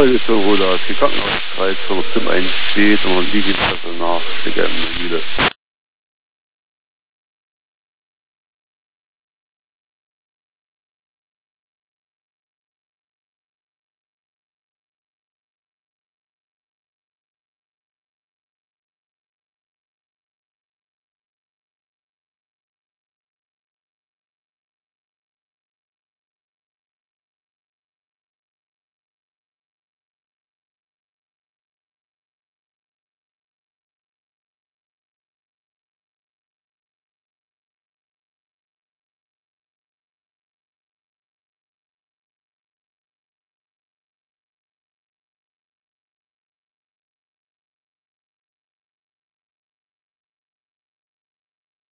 Richtung oder die Krankenhauskreis, so zum einen steht und liegen also nach der Mühle.